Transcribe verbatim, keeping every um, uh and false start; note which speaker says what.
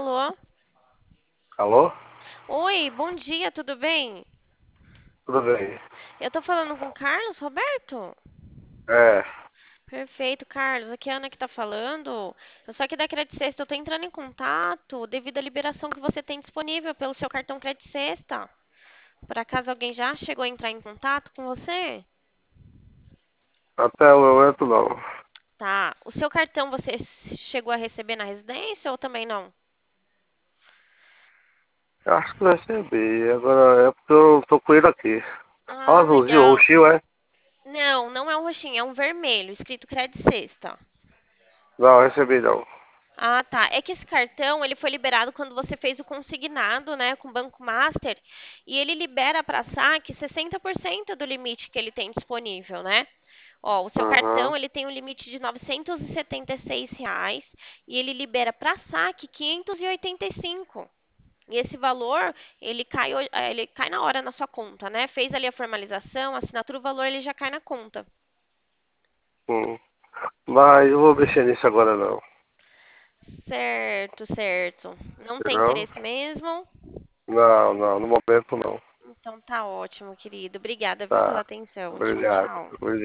Speaker 1: Alô?
Speaker 2: Alô?
Speaker 1: Oi, bom dia, tudo bem?
Speaker 2: Tudo bem?
Speaker 1: Eu tô falando com o Carlos Roberto?
Speaker 2: É,
Speaker 1: Perfeito, Carlos. Aqui é a Ana que tá falando. Eu sou aqui da Credit Sexta. Eu tô entrando em contato devido à liberação que você tem disponível pelo seu cartão Credit Sexta. Por acaso alguém já chegou a entrar em contato com você?
Speaker 2: até o momento não.
Speaker 1: Tá. O seu cartão você chegou a receber na residência ou também não?
Speaker 2: Acho que eu recebi, agora é porque eu tô com ele aqui. Ah,
Speaker 1: Ah,
Speaker 2: azulzinho,
Speaker 1: legal.
Speaker 2: roxinho, é?
Speaker 1: Não, não é um roxinho, é um vermelho, escrito Credit Sexta.
Speaker 2: Não, recebi não.
Speaker 1: Ah, tá. É que esse cartão, ele foi liberado quando você fez o consignado, né, com o Banco Master, e ele libera para saque sessenta por cento do limite que ele tem disponível, né? Ó, o seu
Speaker 2: Aham,
Speaker 1: cartão, ele tem um limite de novecentos e setenta e seis reais e ele libera para saque quinhentos e oitenta e cinco. E esse valor, ele cai, ho- eh, ele cai na hora na sua conta, né? Fez ali a formalização, a assinatura, o valor ele já cai na conta.
Speaker 2: hum. Mas eu vou mexer nisso agora não.
Speaker 1: Certo, certo. Não tem
Speaker 2: Entendeu?
Speaker 1: interesse mesmo?
Speaker 2: Não, não, no momento não.
Speaker 1: Então tá ótimo, querido. Obrigada, viu, pela
Speaker 2: Tá.
Speaker 1: atenção. Tchau,
Speaker 2: Obrigado.
Speaker 1: tchau.
Speaker 2: Obrigado.